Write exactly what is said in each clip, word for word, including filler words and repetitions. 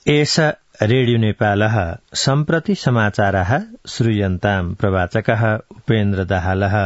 एष रेडियो नेपालः सम्प्रति समाचारः श्रूयन्ताम् प्रवाचकः उपेन्द्र दाहालः।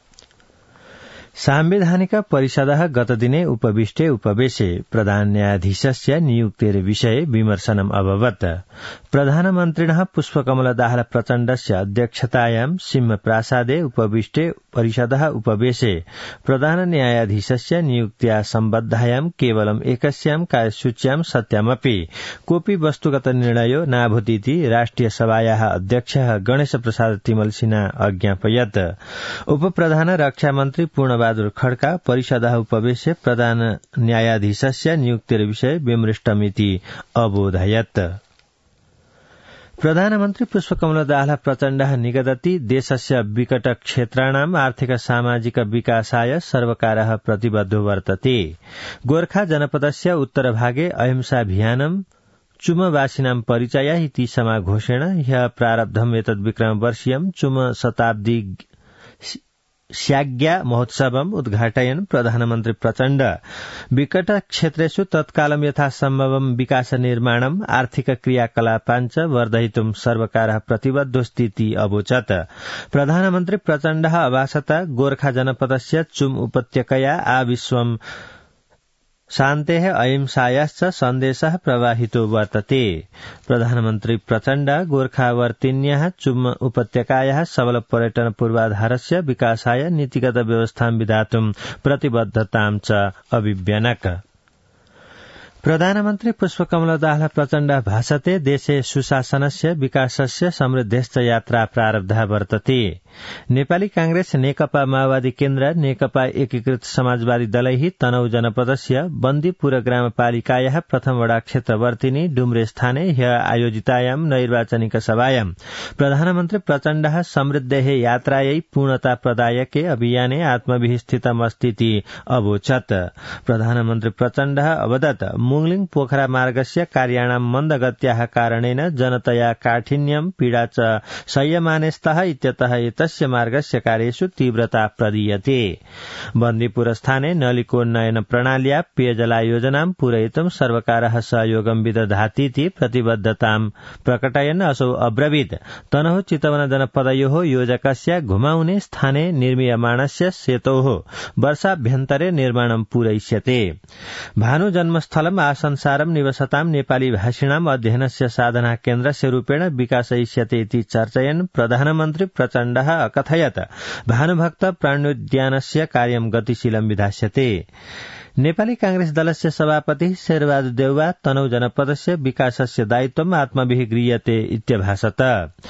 सांविधानिक परिषदः गतदिने उपविष्टे उपवेशे प्रधान न्यायाधीशस्य नियुक्तेर्विषये विमर्शनम् अभवत्। प्रधानमन्त्रिणः पुष्पकमल दाहाल प्रचण्डस्य अध्यक्षतायां सिंहप्रासादे उपविष्टे परिषदः उपवेशे प्रधान न्यायाधीशस्य नियुक्त्या सम्बद्धायां केवलम् एकस्यां कार्यसूच्यां सत्यामपि कोऽपि वस्तुगत निर्णयो नाभूतिति राष्ट्रिय सभायाः अध्यक्षः गणेश प्रसाद तिमल सिन्हा अज्ञापयत्। उपप्रधान रक्षामन्त्री पूर्णबहादुर खड्का परिषदः उपवेशे प्रधान न्यायाधीशस्य नियुक्तिर्विषये विमृष्टमिति अबोधयत्। प्रधानमन्त्री पुष्पकमल दाहाल प्रचण्डः निगदति देशस्य विकट क्षेत्राणाम् आर्थिक सामाजिक विकासाय सर्वकारः प्रतिबद्धो वर्तते। गोर्खा जनपदस्य उत्तरभागे अहिंसाभियानं चुमवासिनां परिचयः इति समाघोषेण ह्यः प्रारब्धम् एतद् विक्रमवर्षीयं चुम शताब्दी स्याग्या महोत्सवम् उद्घाटयन् प्रधानमन्त्री प्रचण्ड विकट क्षेत्रेषु तत्कालं यथासम्भवं विकास निर्माणम् आर्थिक क्रियाकलापाञ्च वर्धयितुं सर्वकारः प्रतिबद्धोऽस्तीति अवोचत्। प्रधानमन्त्री प्रचण्डः अभासत गोर्खा जनपदस्य चुम उपत्यकया आविश्वम् शान्तेः अहिंसायाश्च सन्देशः प्रवाहितो वर्तते। प्रधानमन्त्री प्रचण्ड गोर्खावर्तिन्याः चुम उपत्यकायाः सबल पर्यटन पूर्वाधारस्य विकासाय नीतिगत व्यवस्थां विधातुं प्रतिबद्धतां च अभिव्यनक। प्रधानमन्त्री पुष्पकमल दाहाल प्रचण्ड भाषते देशे सुशासनस्य विकासस्य समृद्धश्च यात्रा प्रारब्धा वर्तते। नेपाली कांग्रेस नेकपा माओवादी केन्द्र नेकपा एकीकृत समाजवादी दलैः तनहु जनपदस्य बन्दीपुर ग्रामपालिकायाः प्रथम वडा क्षेत्रवर्तिनी डुम्रे स्थाने ह्यः आयोजितायां नैर्वाचनिक सभायां प्रधानमन्त्री प्रचण्डः समृद्धेः यात्रायै पूर्णता प्रदायके अभियाने आत्मभिः स्थितमस्तीति अवोचत्। प्रधानमन्त्री प्रचण्डः अवदत् मुंगलिङ पोखरा मार्गस्य कार्याणां मन्दगत्याः कारणेन जनतया काठिन्यं पीडा च संयमाने स्तः इत्यतः एतस्य मार्गस्य कार्येषु तीव्रता प्रदीयते। बन्दीपुर स्थाने नलिकोन्नयन प्रणाल्या पेयजलायोजनां पूरयितुं सर्वकारः सहयोगं विदधातीति प्रतिबद्धतां प्रकटयन् असौ अब्रवीत् तनहु चितवन जनपदयोः योजकस्य घुमाउने स्थाने निर्मीयमाणस्य सेतोः वर्षाभ्यन्तरे निर्माणं पूरयिष्यते। भानु जन्मस्थलम् आसंसारं निवसतां नेपाली भाषिणाम् अध्ययनस्य साधना केन्द्रस्य रूपेण विकासयिष्यते इति चर्चयन् प्रधानमन्त्री प्रचण्डः अकथयत् भानुभक्त प्राणोद्यानस्य कार्यं गतिशीलं विधास्यते। नेपाली कांग्रेस दलस्य सभापति शेरबहादुर देउवा तनहु जनपदस्य विकासस्य दायित्वम् आत्मभिः गृह्यते इत्यभाषत।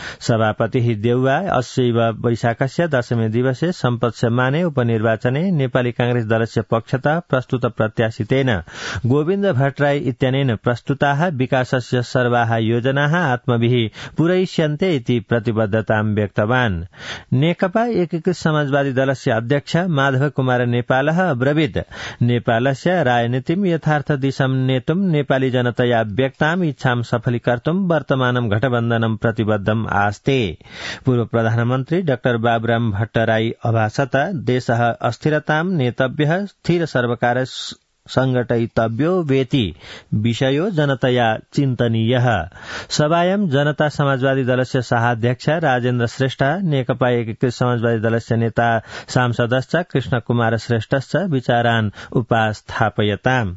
सभापति देउवा अस्यैव वैशाखस्य दशमे दिवसे सम्पत्स्यमाने उपनिर्वाचने नेपाली कांग्रेस दलस्य पक्षतः प्रस्तुत प्रत्याशितेन गोविन्द भट्टराई इत्यनेन प्रस्तुताः विकासस्य सर्वाः योजनाः आत्मभिः पूरयिष्यन्ते इति प्रतिबद्धतां व्यक्तवान्। नेकपा एकीकृत समाजवादी दलस्य अध्यक्ष माधव कुमार नेपालः अब्रवीत् नेपालस्य राजनीतिं यथार्थ दिशां नेतुं नेपाली जनतया व्यक्ताम् इच्छां सफलीकर्तुं वर्तमानं गठबन्धनं प्रतिबद्धम् आस्ते। पूर्व प्रधानमन्त्री डाक्टर बाबुराम भट्टराई अभासत देशः अस्थिरतां नेतव्यः स्थिर सर्वकार संघटयितव्यो वेति विषयो जनतया चिन्तनीयः। सभायां जनता समाजवादी दलस्य सहाध्यक्ष राजेन्द्र श्रेष्ठ नेकपा एकीकृत समाजवादी दलस्य नेता सांसदश्च कृष्ण कुमार श्रेष्ठश्च विचारान् उपास्थापयताम्।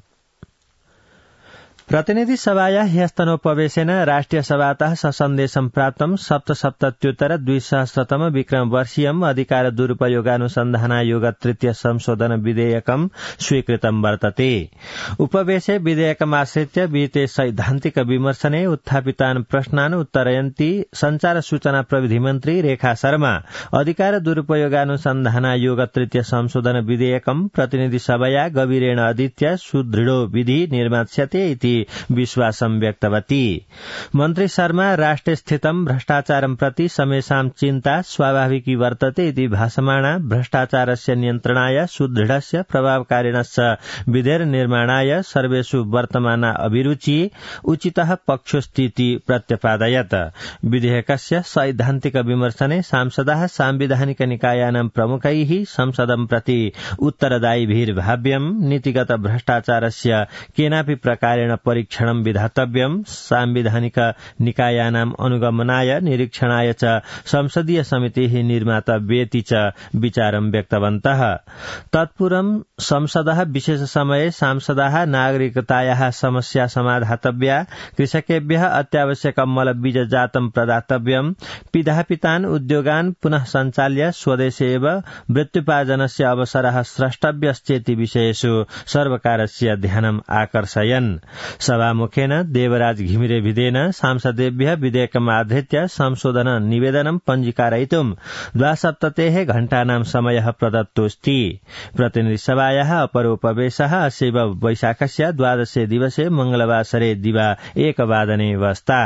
प्रतिनिधि सभाया ह्यस्तनोपवेशेन राष्ट्रिय सभातः ससन्देशं प्राप्तं सप्तसप्तत्युत्तर द्विसहस्रतम विक्रम वर्षीयम् अधिकार दुरुपयोगानुसन्धानायोग तृतीय संशोधन विधेयकं स्वीकृतं वर्तते। उपवेशे विधेयकमाश्रित्य विहिते सैद्धान्तिक विमर्शने उत्थापितान् प्रश्नान् उत्तरयन्ती संचार सूचना प्रविधि मन्त्री रेखा शर्मा अधिकार दुरुपयोगानुसन्धानायोग तृतीय संशोधन विधेयकं प्रतिनिधि सभाया गभीरेण अधीत्य सुदृढो विधि निर्मास्यते इति विश्वासं व्यक्तवती। मन्त्री शर्मा राष्ट्रे स्थितं भ्रष्टाचारं प्रति समेषां चिन्ता स्वाभाविकी वर्तते इति भाषमाणा भ्रष्टाचारस्य नियन्त्रणाय सुदृढस्य प्रभावकारिणश्च विधेयर निर्माणाय सर्वेषु वर्तमाना अभिरुचि उचितः पक्षोऽस्तीति प्रत्यपादयत्। विधेयकस्य सैद्धान्तिक विमर्शने सांसदाः सांविधानिक निकायानां प्रमुखैः संसदं प्रति उत्तरदायिभिर्भाव्यं नीतिगत भ्रष्टाचारस्य केनापि प्रकारेण परीक्षणं विधातव्यं सांविधानिक निकायानाम् अनुगमनाय निरीक्षणाय च संसदीय समितिः निर्मातव्येति च विचारं व्यक्तवन्तः। तत्पूर्वं संसदः विशेष समये सांसदाः नागरिकतायाः समस्या समाधातव्या, कृषकेभ्यः अत्यावश्यकं मलबीजजातं प्रदातव्यं, पिधापितान् उद्योगान् पुनः सञ्चाल्य स्वदेशे एव वृत्त्युपार्जनस्य अवसरः स्रष्टव्यश्चेति विषयेषु सर्वकारस्य ध्यानम् आकर्षयन्। सभामुखेन देवराज घिमिरेभिदेन सांसदेभ्यः विधेयकमाधृत्य संशोधन निवेदनं पञ्जीकारयितुं द्वासप्ततेः घण्टानां समयः प्रदत्तोऽस्ति। प्रतिनिधिसभायाः अपरोपवेशः अस्यैव वैशाखस्य द्वादशे दिवसे मंगलवासरे दिवा एकवादने वस्ता।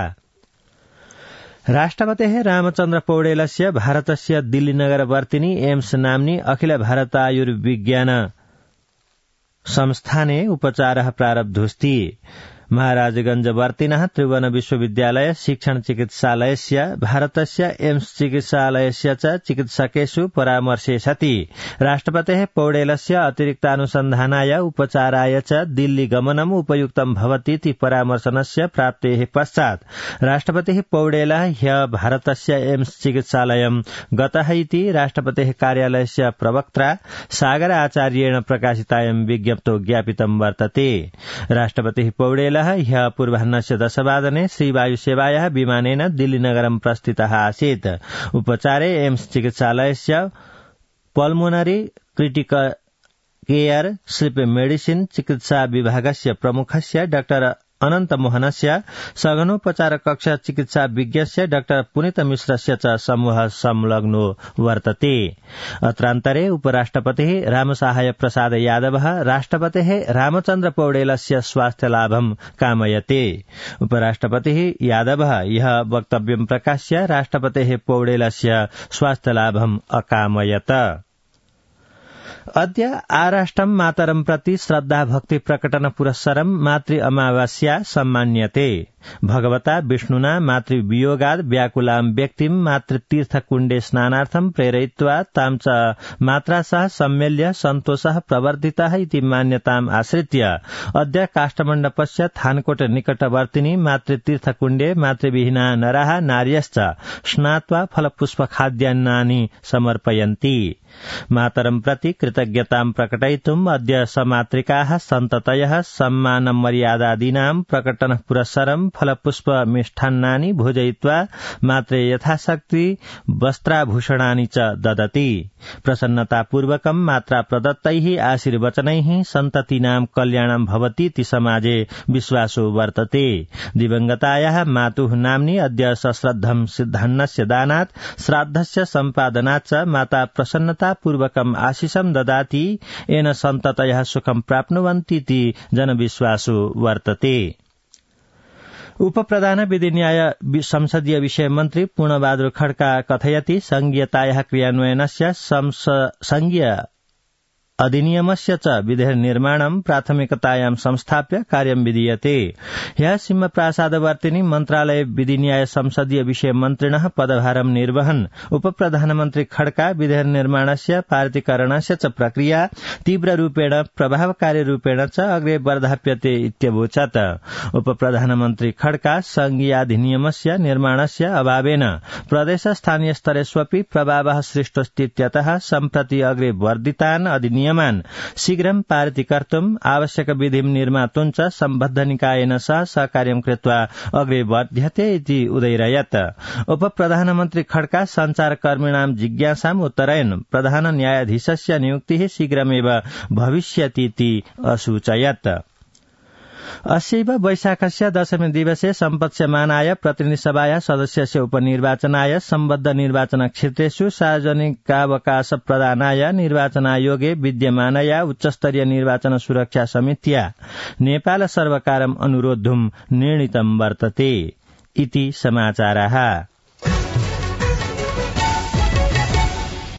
राष्ट्रपतेः रामचन्द्र पौडेलस्य भारतस्य दिल्लीनगरवर्तिनी एम्स नाम्नी अखिल भारत आयुर्विज्ञान संस्थाने उपचारः प्रारब्धोऽस्ति। महाराजगंज वर्तिनः त्रिभुवन विश्वविद्यालय शिक्षण चिकित्सालयस्य भारतस्य एम्स चिकित्सालयस्य च चिकित्सकेषु परामर्शे सति राष्ट्रपतेः पौडेलस्य अतिरिक्तानुसन्धानाय उपचाराय च दिल्ली गमनम् उपयुक्तं भवतीति परामर्शनस्य प्राप्तेः पश्चात् राष्ट्रपतिः पौडेलः ह्यः भारतस्य एम्स चिकित्सालयं गतः इति राष्ट्रपतेः कार्यालयस्य प्रवक्त्रा सागर आचार्येण प्रकाशितायां विज्ञप्तौ ज्ञापितं वर्तते। राष्ट्रपतिः पौडेलः ह्यः पूर्वाह्नस्य दशवादने श्रीवायुसेवायाः विमानेन दिल्लीनगरं प्रस्थितः आसीत्। उपचारे एम्स चिकित्सालयस्य pulmonary critical care sleep medicine चिकित्सा विभागस्य प्रमुखस्य डाक्टर अनन्त मोहनस्य सघनोपचार कक्ष चिकित्सा विज्ञस्य डाक्टर पुनित मिश्रस्य च समूह संलग्नो वर्तते। अत्रान्तरे उपराष्ट्रपतिः रामसहाय प्रसाद यादवः राष्ट्रपतेः रामचन्द्र पौडेलस्य स्वास्थ्यलाभं कामयते। उपराष्ट्रपतिः यादवः यः वक्तव्यं प्रकाश्य राष्ट्रपतेः पौडेलस्य स्वास्थ्यलाभम् अकामयत। अद्य आराष्ट्रं मातरं प्रति श्रद्धा भक्ति प्रकटन पुरस्सरं मातृ अमावास्या सम्मान्यते। भगवता विष्णुना मातृवियोगाद् व्याकुलां व्यक्तिं मातृतीर्थकुण्डे स्नानार्थं प्रेरयित्वा तां च मात्रा सह सम्मेल्य सन्तोषः प्रवर्धितः इति मान्यताम् आश्रित्य अद्य काष्ठमण्डपस्य थानकोट निकटवर्तिनी मातृतीर्थकुण्डे मातृविहीना नराः नार्यश्च स्नात्वा फलपुष्पखाद्यान्नानि समर्पयन्ति। मातरं प्रति कृतज्ञतां प्रकटयितुम् अद्य समातृकाः सन्ततयः सम्मानं मर्यादादीनां प्रकटन पुरस्सरं फलपुष्प मिष्टान्नानि भोजयित्वा मात्रे यथाशक्ति वस्त्राभूषणानि च ददति। प्रसन्नतापूर्वकं मात्रा प्रदत्तैः आशीर्वचनैः सन्ततीनां कल्याणं भवतीति समाजे विश्वासो वर्तते। दिवंगतायाः मातुः नाम्नि अद्य सश्रद्धं सिद्धान्नस्य दानात् श्राद्धस्य सम्पादनात् च माता प्रसन्नतापूर्वकम् आशिषं ददाति, येन सन्ततयः सुखं प्राप्नुवन्तीति जनविश्वासो वर्तते। उपप्रधान विधि न्याय संसदीय विषय मन्त्री पूर्णबहादुर खड्का कथयति संघीयतायाः क्रियान्वयनस्य संघीय अधिनियमस्य च विधेयक निर्माणं प्राथमिकतायां संस्थाप्य कार्यं विधीयते। ह्यः सिंहप्रासादवर्तिनी मन्त्रालय विधि न्याय संसदीय विषय मन्त्रिणः पदभारं निर्वहन् उपप्रधानमन्त्री खड्का विधेयक निर्माणस्य पारितीकरणस्य च प्रक्रिया तीव्ररूपेण प्रभावकारी रूपेण च अग्रे वर्धाप्यते इत्यवोचत्। उपप्रधानमन्त्री खड्का संघीयाधिनियमस्य निर्माणस्य अभावेन प्रदेश स्थानीय स्तरेष्वपि प्रभावः सृष्टोऽस्तीत्यतः सम्प्रति अग्रे वर्धितान् अधिनियम शीघ्रं पारितीकर्तुम् आवश्यक विधिं निर्मातुं च सम्बद्ध निकायेन सह सहकार्यं कृत्वा अग्रे वर्ध्यते इति उदैरयत्। उपप्रधानमन्त्री खड्का संचारकर्मिणां जिज्ञासाम् उत्तरयन् प्रधान न्यायाधीशस्य नियुक्तिः शीघ्रमेव भविष्यतीति असूचयत्। अस्यैव वैशाखस्य दशमी दिवसे सम्पत्स्यमानाय प्रतिनिधिसभाया सदस्यस्य उपनिर्वाचनाय सम्बद्ध निर्वाचन क्षेत्रेषु सार्वजनिकावकाश प्रदानाय निर्वाचनायोगे विद्यमानया उच्चस्तरीय निर्वाचन सुरक्षा समित्या नेपाल सर्वकारम् अनुरोद्धुम् निर्णीतं वर्तते इति समाचाराः।